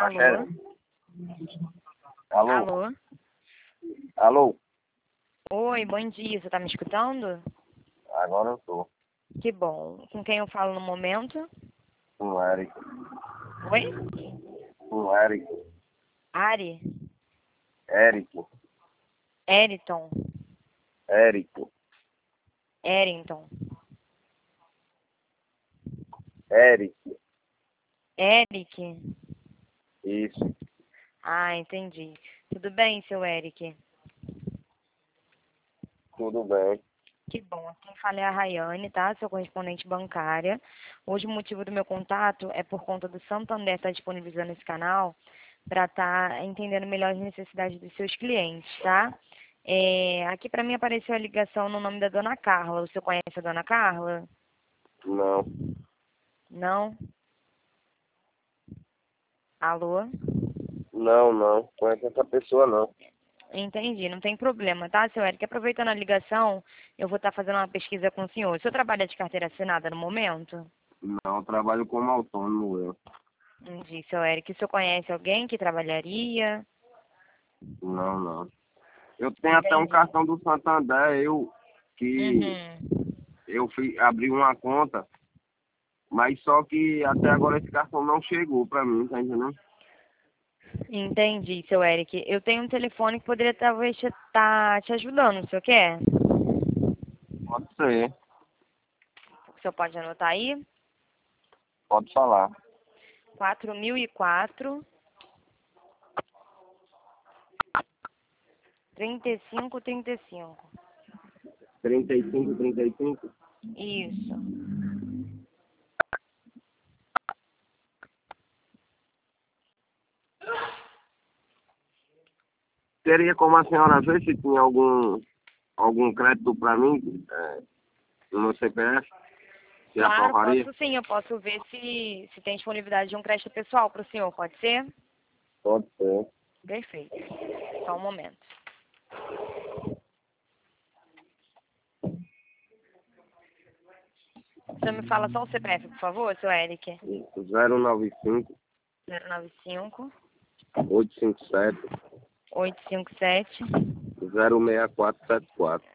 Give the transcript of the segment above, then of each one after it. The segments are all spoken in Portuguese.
Alô? Alô? Alô? Alô? Oi, bom dia. Você tá me escutando? Agora eu tô. Que bom. Com quem eu falo no momento? Com o Eric. Oi? Com o Eric. Ari? Eric. Eriton? Eric. Erington? Eric. Eric? Isso. Ah, entendi. Tudo bem, seu Eric? Tudo bem. Que bom. Quem fala é a Rayane, tá? Sou correspondente bancária. Hoje o motivo do meu contato é por conta do Santander estar disponibilizando esse canal para estar entendendo melhor as necessidades dos seus clientes, tá? Aqui para mim apareceu a ligação no nome da dona Carla. O senhor conhece a dona Carla? Não. Não? Alô? Não. Conhece essa pessoa não. Entendi, não tem problema, tá, seu Eric? Aproveitando a ligação, eu vou estar fazendo uma pesquisa com o senhor. O senhor trabalha de carteira assinada no momento? Não, eu trabalho como autônomo eu. Entendi, seu Eric. O senhor conhece alguém que trabalharia? Não. Eu tenho até um Entendi. cartão do Santander, Uhum. eu fui abrir uma conta, mas só que até agora esse cartão não chegou pra mim, tá entendendo? Entendi, seu Eric. Eu tenho um telefone que poderia talvez estar te ajudando. O senhor quer? Pode ser. O senhor pode anotar aí? Pode falar. 4004 3535. 3535. Isso. Teria como a senhora ver se tinha algum crédito para mim no meu CPF? Se Claro, aprovaria? posso sim. Eu posso ver se tem disponibilidade de um crédito pessoal para o senhor. Pode ser? Pode ser. Perfeito. Só um momento. O senhor me fala só o CPF, por favor, seu Eric? 095 095 857 857. 06474.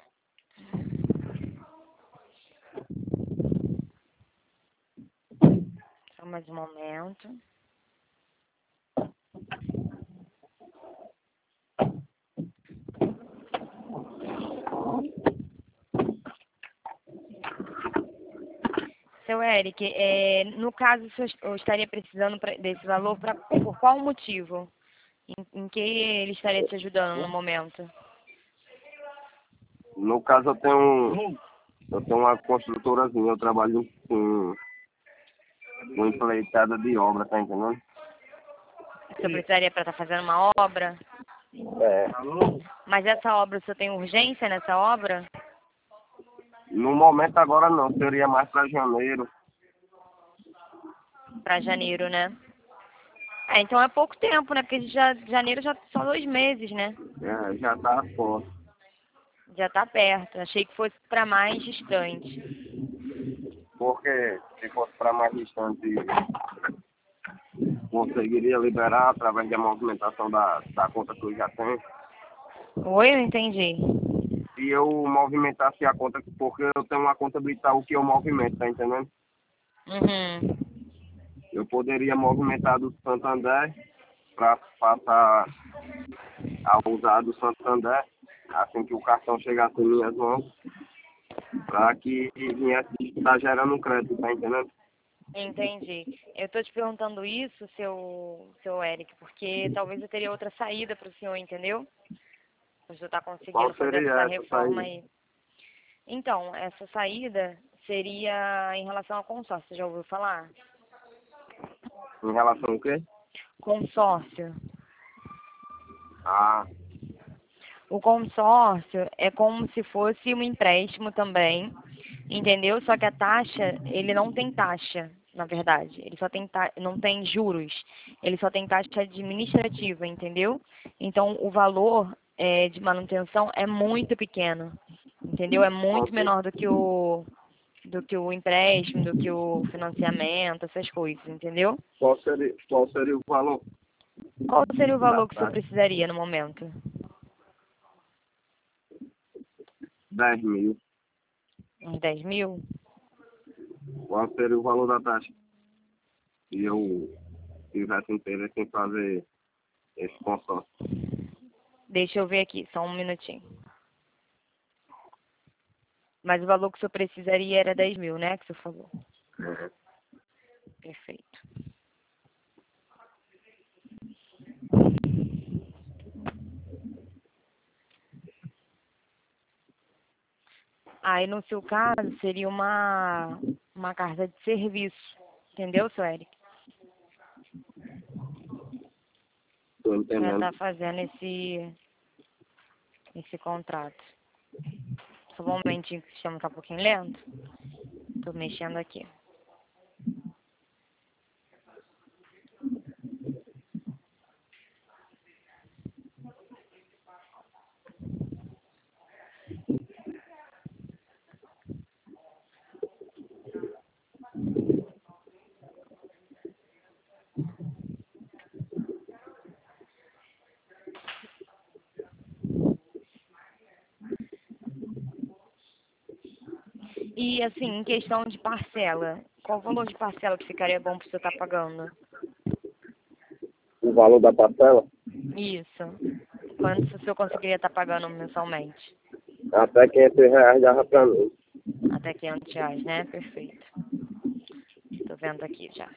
Só mais um momento. Seu Eric, no caso, o senhor eu estaria precisando desse valor por qual motivo? Em que ele estaria te ajudando no momento? No caso, eu tenho uma construtorazinha, eu trabalho com empreitada de obra, tá entendendo? O senhor precisaria para estar fazendo uma obra? É. Mas essa obra, o senhor tem urgência nessa obra? No momento agora não, seria mais para janeiro. Para janeiro, né? Então é pouco tempo, né? Porque janeiro já só 2 meses, né? Já tá fora. Já tá perto. Achei que fosse para mais distante. Porque se fosse para mais distante, conseguiria liberar através da movimentação da conta que eu já tenho. Oi, eu entendi. Se eu movimentasse a conta, porque eu tenho uma conta do Itaú que eu movimento, tá entendendo? Uhum. Eu poderia movimentar do Santander para passar a usar do Santander assim que o cartão chegasse em minhas mãos, para que viesse estar gerando um crédito, tá entendendo? Entendi. Eu tô te perguntando isso, seu Eric, porque talvez eu teria outra saída para o senhor, entendeu? O senhor tá Qual conseguindo fazer seria essa essa reforma saída? aí. Então, essa saída seria em relação ao consórcio. Você já ouviu falar? Em relação ao quê? Consórcio. Ah, O consórcio é como se fosse um empréstimo também, entendeu? Só que a taxa, ele não tem taxa, na verdade. Ele só tem não tem juros. Ele só tem taxa administrativa, entendeu? Então, o valor de manutenção é muito pequeno, entendeu? É muito quanto, menor do que o do que o empréstimo, do que o financiamento, essas coisas, entendeu? Qual seria o valor Qual seria o da valor que o senhor taxa? precisaria no momento? 10.000. Uns 10.000? Qual seria o valor da taxa? Se eu tivesse interesse em fazer esse consórcio. Deixa eu ver aqui, só um minutinho. Mas o valor que o senhor precisaria era 10.000, né, que o senhor falou? Uhum. Perfeito. Aí, no seu caso, seria uma carta de serviço. Entendeu, seu Eric? Estou Para entendendo. estar fazendo esse contrato. Só um momentinho que o sistema tá um pouquinho lento. Tô mexendo aqui. E, assim, em questão de parcela, qual o valor de parcela que ficaria bom para o senhor estar pagando? O valor da parcela? Isso. Quanto o senhor conseguiria estar pagando mensalmente? Até R$ 500 dava pra mim. Até R$ 500, né? Perfeito. Tô vendo aqui já.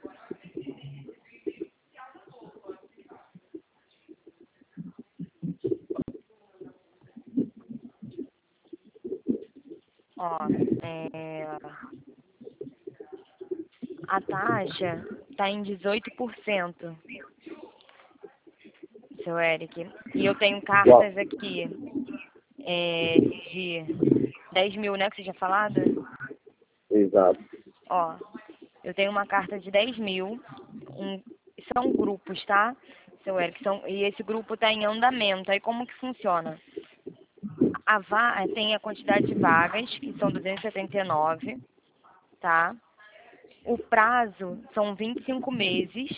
Ó, a taxa tá em 18%, seu Eric. E eu tenho Qual? cartas aqui de 10.000, né, que você tinha falado? Exato. Ó, eu tenho uma carta de 10.000. São grupos, tá, seu Eric? E esse grupo tá em andamento. Aí como que funciona? Tem a quantidade de vagas, que são 279, tá? O prazo são 25 meses,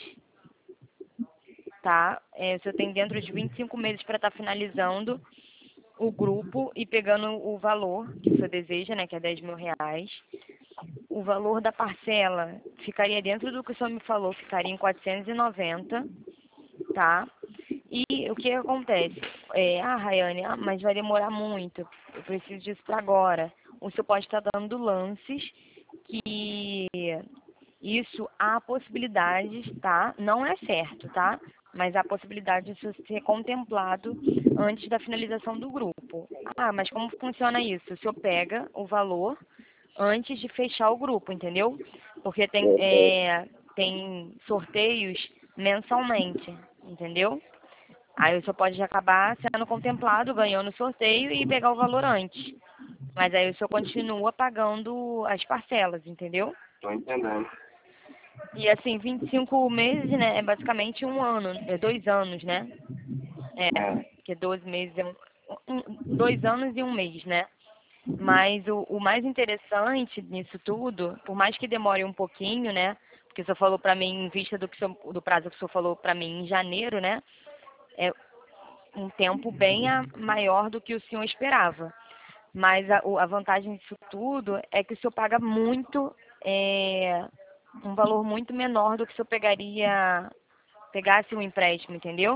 tá? Você tem dentro de 25 meses para estar finalizando o grupo e pegando o valor que você deseja, né? Que é R$ 10.000. O valor da parcela ficaria dentro do que o senhor me falou, ficaria em 490, tá? E o que acontece? Rayane, mas vai demorar muito, eu preciso disso para agora. O senhor pode estar dando lances que isso há possibilidades, tá? Não é certo, tá? Mas há possibilidade de isso ser contemplado antes da finalização do grupo. Ah, mas como funciona isso? O senhor pega o valor antes de fechar o grupo, entendeu? Porque tem sorteios mensalmente, entendeu? Aí o senhor pode acabar sendo contemplado, ganhando o sorteio e pegar o valor antes. Mas aí o senhor continua pagando as parcelas, entendeu? Estou entendendo. E assim, 25 meses, né, é basicamente um ano, 2 anos, né? Porque 12 meses é 2 anos e um mês, né? Mas o mais interessante nisso tudo, por mais que demore um pouquinho, né? Porque o senhor falou para mim, em vista do prazo que o senhor falou para mim em janeiro, né? É um tempo bem maior do que o senhor esperava. Mas a vantagem disso tudo é que o senhor paga muito, um valor muito menor do que o senhor pegasse um empréstimo, entendeu?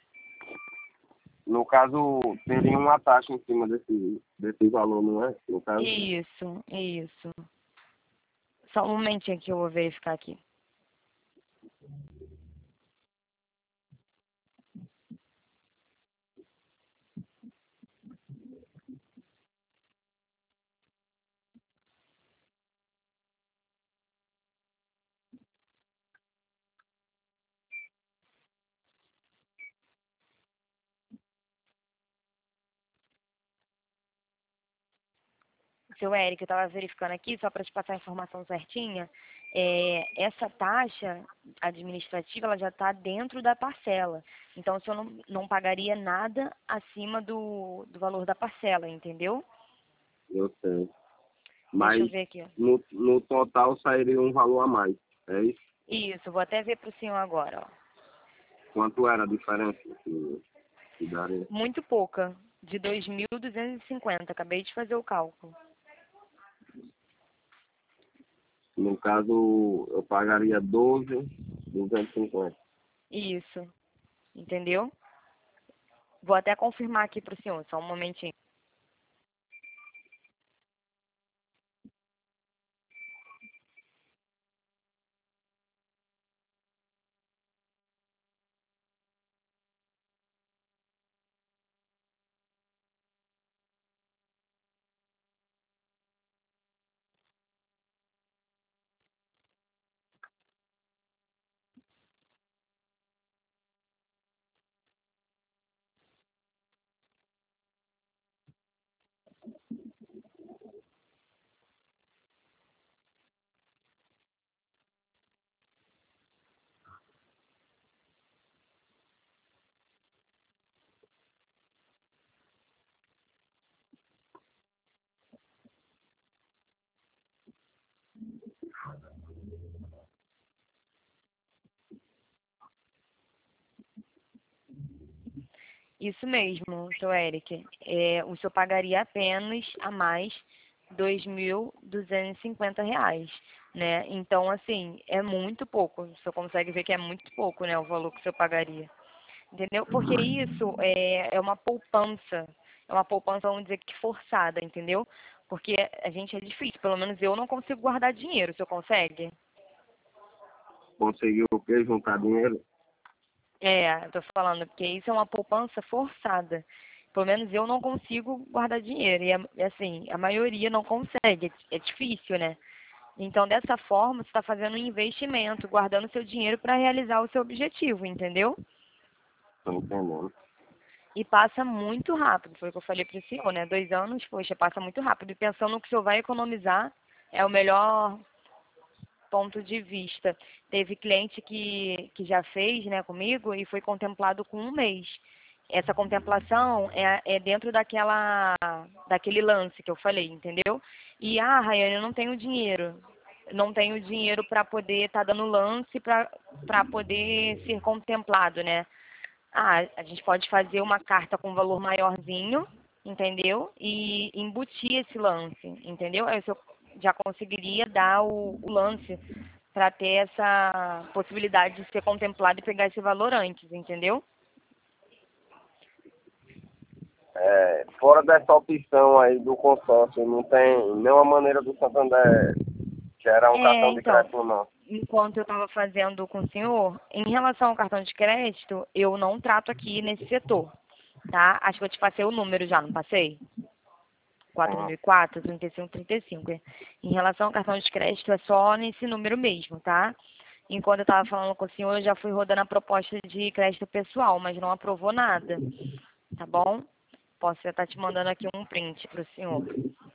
No caso, teria uma taxa em cima desse valor, não é? No caso. Isso, isso. Só um momentinho que eu vou verificar aqui. Seu Eric, eu estava verificando aqui, só para te passar a informação certinha, essa taxa administrativa ela já está dentro da parcela. Então, o senhor não pagaria nada acima do valor da parcela, entendeu? Eu sei. Deixa eu Mas ver aqui. no total sairia um valor a mais. É isso? Isso, vou até ver para o senhor agora, ó. Quanto era a diferença que daria? Muito pouca, de 2.250. Acabei de fazer o cálculo. No caso, eu pagaria 12.250. Isso, entendeu? Vou até confirmar aqui para o senhor, só um momentinho. Isso mesmo, seu Eric. O senhor pagaria apenas a mais R$ 2.250, né? Então, assim, é muito pouco. O senhor consegue ver que é muito pouco, né? O valor que o senhor pagaria. Entendeu? Porque isso é uma poupança. É uma poupança, vamos dizer que forçada, entendeu? Porque a gente é difícil. Pelo menos eu não consigo guardar dinheiro. O senhor consegue? Conseguiu o quê? Juntar dinheiro? Tô falando, porque isso é uma poupança forçada. Pelo menos eu não consigo guardar dinheiro. E assim, a maioria não consegue. É difícil, né? Então, dessa forma, você está fazendo um investimento, guardando seu dinheiro para realizar o seu objetivo, entendeu? Tô entendendo. E passa muito rápido, foi o que eu falei para o senhor, né? 2 anos, poxa, passa muito rápido. E pensando no que o senhor vai economizar, é o melhor ponto de vista. Teve cliente que já fez, né, comigo e foi contemplado com 1 mês. Essa contemplação é dentro daquele lance que eu falei, entendeu? E, Rayane, eu não tenho dinheiro. Não tenho dinheiro para poder estar dando lance para poder ser contemplado, né? A gente pode fazer uma carta com valor maiorzinho, entendeu? E embutir esse lance, entendeu? Aí eu já conseguiria dar o lance para ter essa possibilidade de ser contemplado e pegar esse valor antes, entendeu? Fora dessa opção aí do consórcio, não tem nenhuma maneira do Santander gerar um cartão de Então, crédito, não. enquanto eu estava fazendo com o senhor, em relação ao cartão de crédito, eu não trato aqui nesse setor, tá? Acho que eu te passei o número já, não passei? Sim. 4004, 3535. Em relação ao cartão de crédito, é só nesse número mesmo, tá? Enquanto eu estava falando com o senhor, eu já fui rodando a proposta de crédito pessoal, mas não aprovou nada, tá bom? Posso estar te mandando aqui um print para o senhor,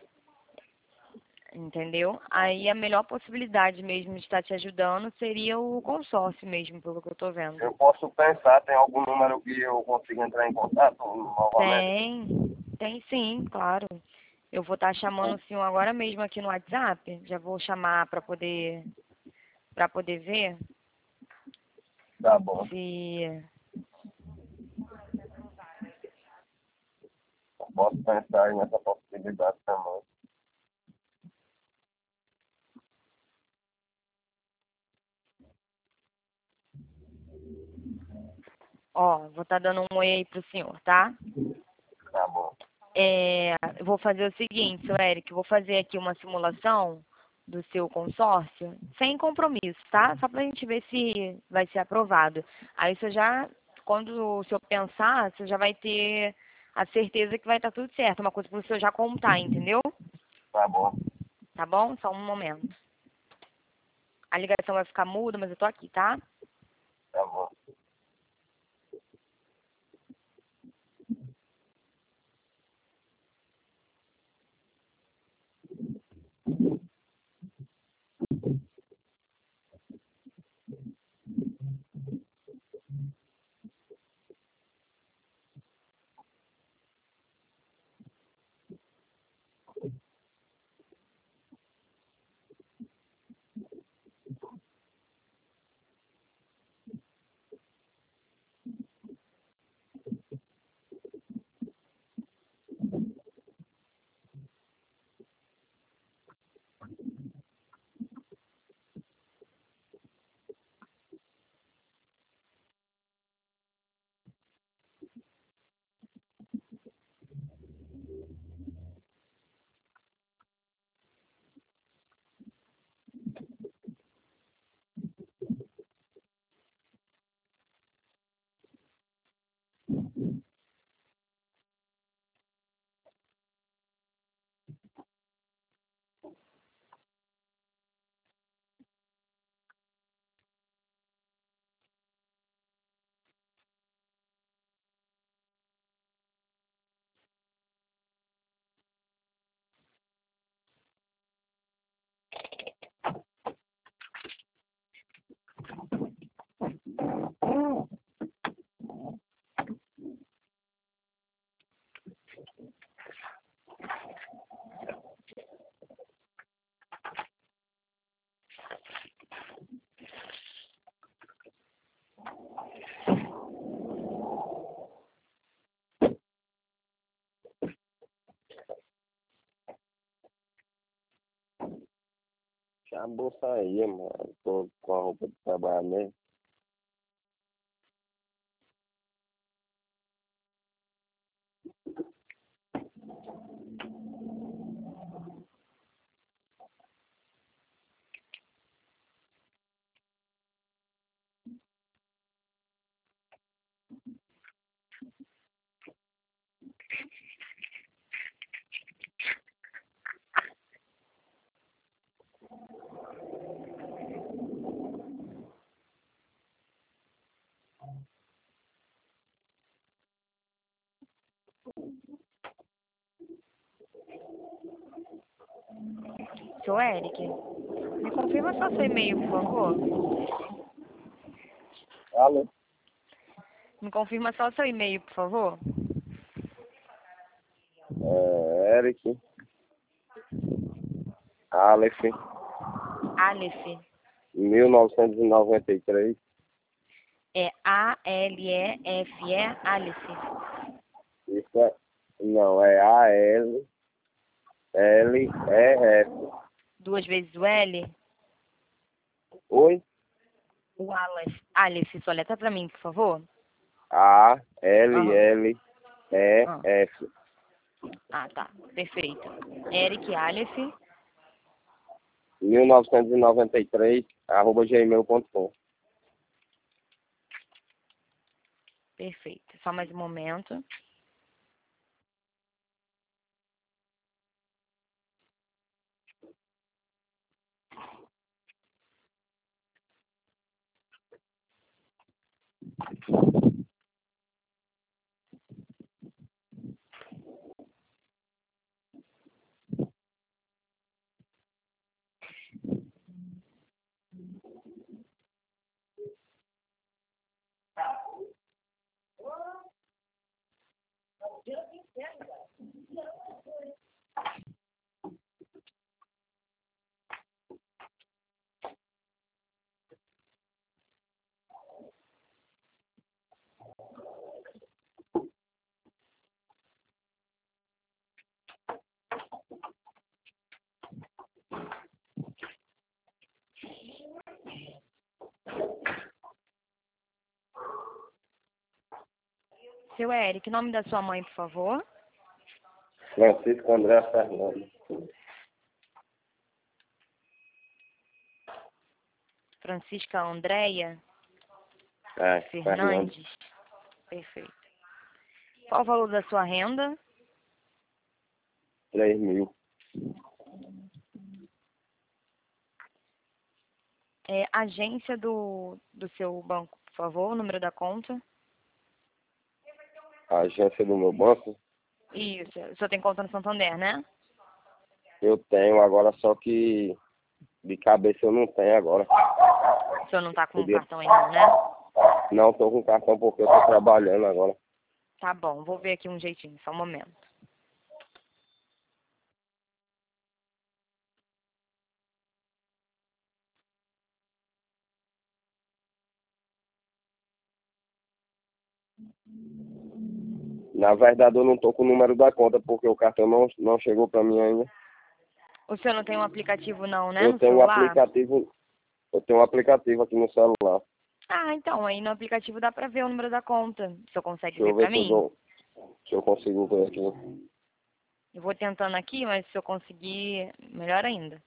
entendeu? Aí a melhor possibilidade mesmo de estar te ajudando seria o consórcio mesmo, pelo que eu estou vendo. Eu posso pensar, tem algum número que eu consiga entrar em contato novamente? Tem sim, claro. Eu vou estar chamando o senhor agora mesmo aqui no WhatsApp. Já vou chamar para poder ver Tá bom. se. Eu posso pensar aí nessa possibilidade também. Ó, vou estar dando um oi aí pro senhor, tá? Tá bom. Eu vou fazer o seguinte, seu Eric, eu vou fazer aqui uma simulação do seu consórcio, sem compromisso, tá? Só pra gente ver se vai ser aprovado. Aí você já, quando o senhor pensar, você já vai ter a certeza que vai estar tudo certo. Uma coisa para o senhor já contar, entendeu? Tá bom. Tá bom? Só um momento. A ligação vai ficar muda, mas eu tô aqui, tá? Tá bom. Já a bolsa aí, mano. Tô com a roupa de trabalhar mesmo. Seu Eric, me confirma só seu e-mail, por favor. Alô? Me confirma só seu e-mail, por favor. Eric. Aleph. Aleph. 1993. É A-L-E-F-E, Aleph. Isso é. Não, é A-L-L-E-F. Duas vezes o L. Oi? O Aleph. Aleph, soletra pra mim, por favor. A-L-L-E-F. Ah, tá. Perfeito. Eric Aleph. 1993, @gmail.com. Perfeito. Só mais um momento. Seu Eric, nome da sua mãe, por favor. Francisco André Fernandes. Francisca Andréia Fernandes. Fernandes. Perfeito. Qual o valor da sua renda? 3.000. Agência do seu banco, por favor, o número da conta. A agência do meu banco, Isso. O senhor tem conta no Santander, né? eu tenho agora, só que de cabeça eu não tenho agora. O senhor não tá com Podia. cartão aí não, né? Não tô com cartão porque eu tô trabalhando agora. Tá bom, vou ver aqui um jeitinho, só um momento. Na verdade, eu não tô com o número da conta porque o cartão não chegou pra mim ainda. O senhor não tem um aplicativo não, né, Eu no tenho um celular? aplicativo, eu tenho um aplicativo aqui no celular. Ah, então, aí no aplicativo dá pra ver o número da conta. O senhor consegue Deixa ver eu ver pra mim? se eu consigo ver aqui. Eu vou tentando aqui, mas se eu conseguir, melhor ainda.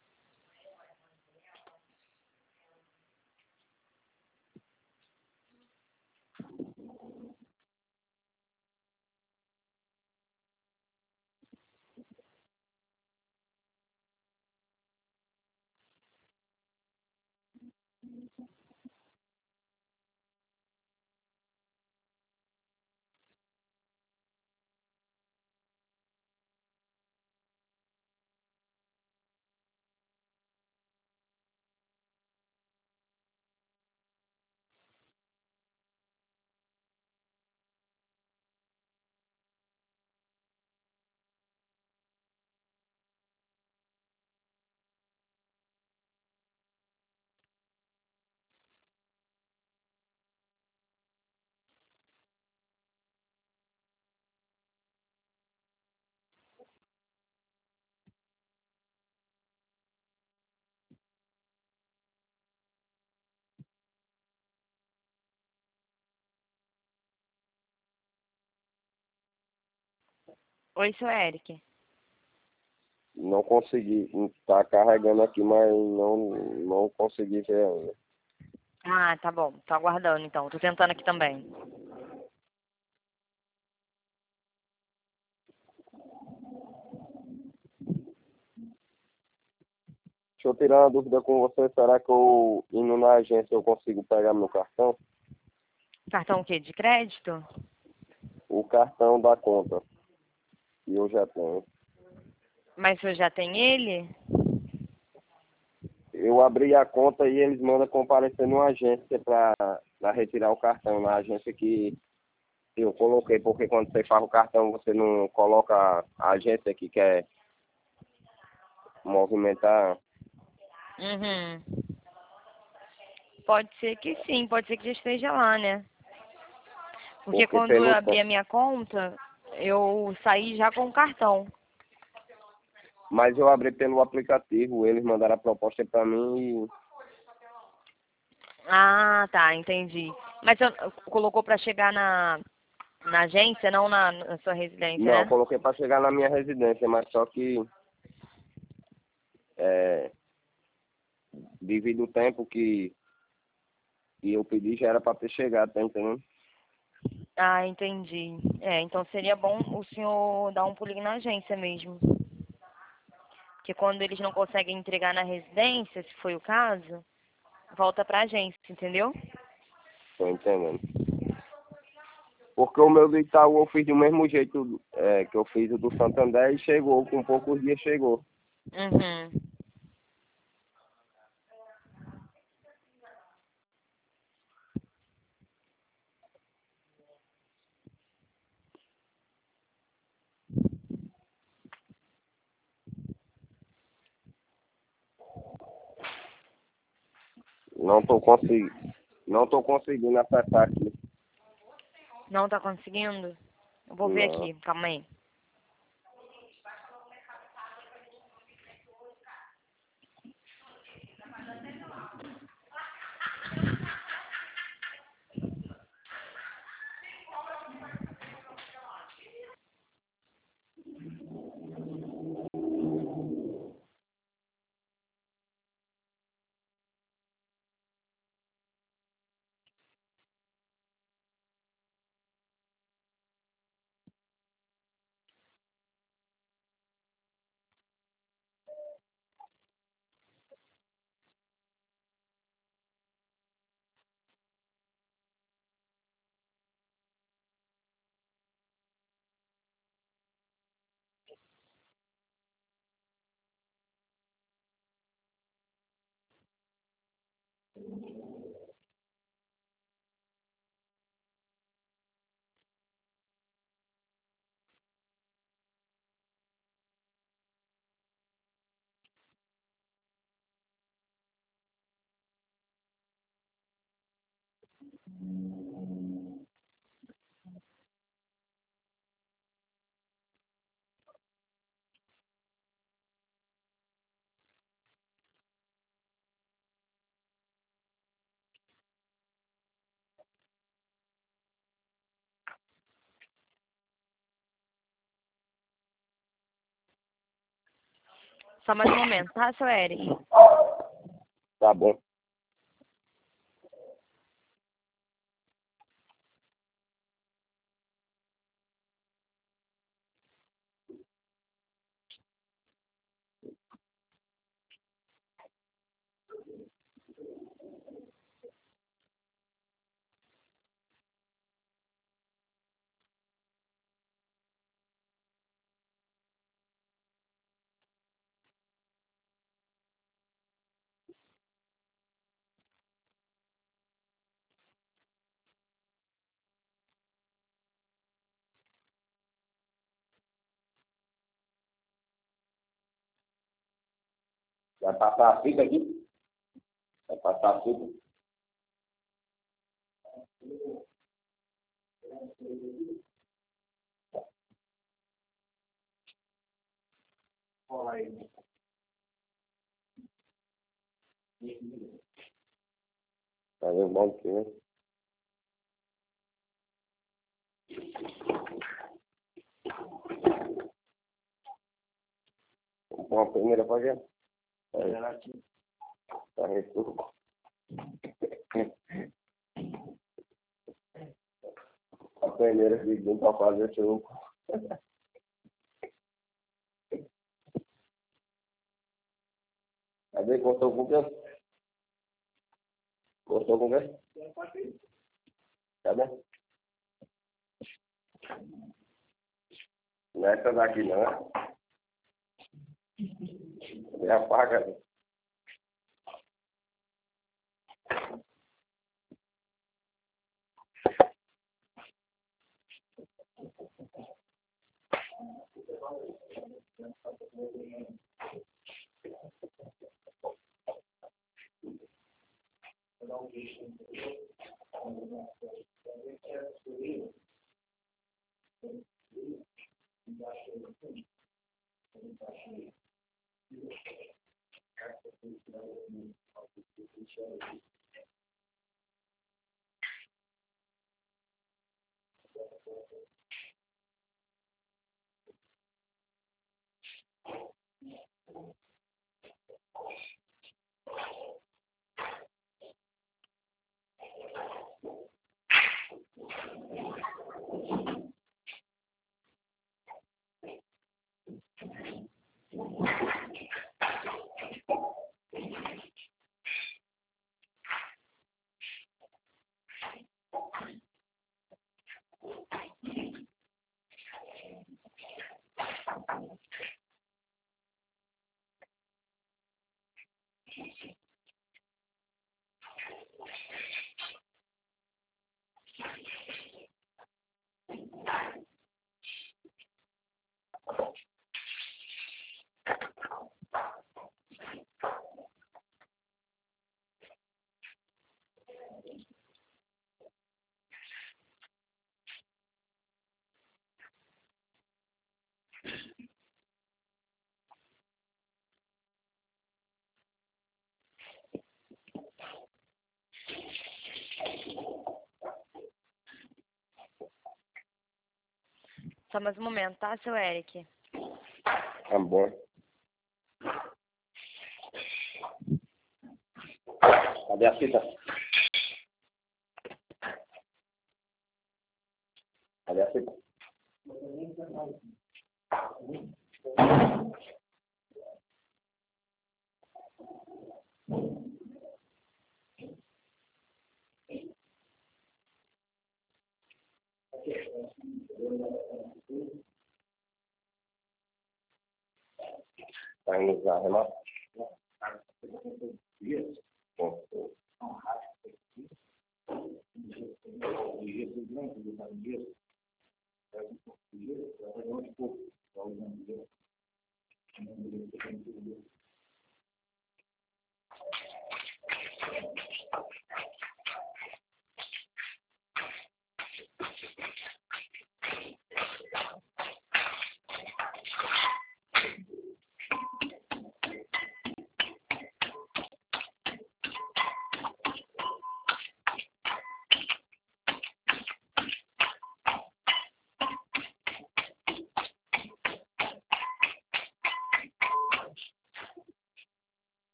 Oi, seu Eric. Não consegui. Tá carregando aqui, mas não consegui ver ainda. Ah, tá bom. Tô aguardando, então. Tô tentando aqui também. Deixa eu tirar uma dúvida com você. Será que eu indo na agência eu consigo pegar meu cartão? Cartão o quê? De crédito? O cartão da conta. E eu já tenho. Mas você já tem ele? Eu abri a conta e eles mandam comparecer numa agência para retirar o cartão. Na agência que eu coloquei, porque quando você faz o cartão, você não coloca a agência que quer movimentar. Uhum. Pode ser que sim, pode ser que já esteja lá, né? Porque Porque quando eu pelo. abri a minha conta, eu saí já com o cartão. Mas eu abri pelo aplicativo, eles mandaram a proposta para mim e. Ah, tá, entendi. Mas você colocou pra chegar na agência, não na sua residência, Não, eu né? coloquei para chegar na minha residência, mas só que é, devido ao tempo que eu pedi já era para ter chegado, tá entendendo? Ah, entendi. É, então seria bom o senhor dar um pulinho na agência mesmo. Porque quando eles não conseguem entregar na residência, se foi o caso, volta pra agência, entendeu? Tô entendendo. Porque o meu do Itaú eu fiz do mesmo jeito que eu fiz o do Santander e chegou, com poucos dias chegou. Uhum. Não tô conseguindo acessar aqui. Não tá conseguindo? Eu vou ver Não. aqui, calma aí. Só mais um momento, tá, seu Eric? Tá bom. Vai passar a fita aqui? Vai passar a fita? Tá vendo bom aqui, né? com a primeira fazenda. Tá reto. A primeira pedindo para fazer suco. Cadê? Cortou com o quê? Cortou com o quê? Cadê? Não é essa daqui não, é? É a faca. Só mais um momento, tá, seu Eric? Tá bom. Cadê a fita? Cadê a fita? Tá indo usar, Renato? Bom.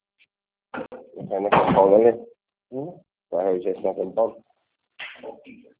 Vai na São Paulo ali? Vai a São Paulo?